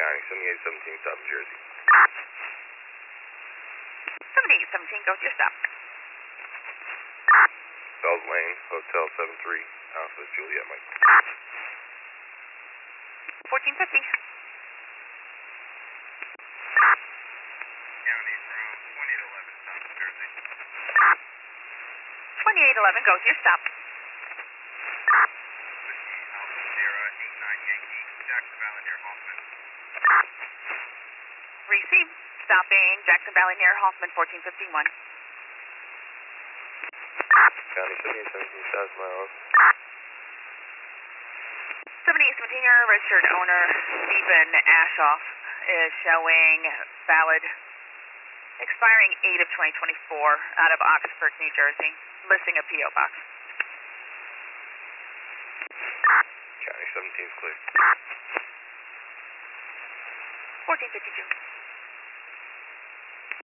County, 7817 South New Jersey. 7817, go to your stop. Bells Lane, Hotel 73, Alpha Juliet Mike. 1450. County from 2811 South New Jersey. 2811, go to your stop. Whiskey Alpha Sierra 89 Yankee, Jackson Valley near Hoffman. Receive. Stopping Jackson Valley near Hoffman, 1451. County 7817 South Miles. 7817, your registered owner, Stephen Ashoff, is showing valid, expiring 8 of 2024 out of Oxford, New Jersey, listing a P.O. box. County 17 is clear. 1452.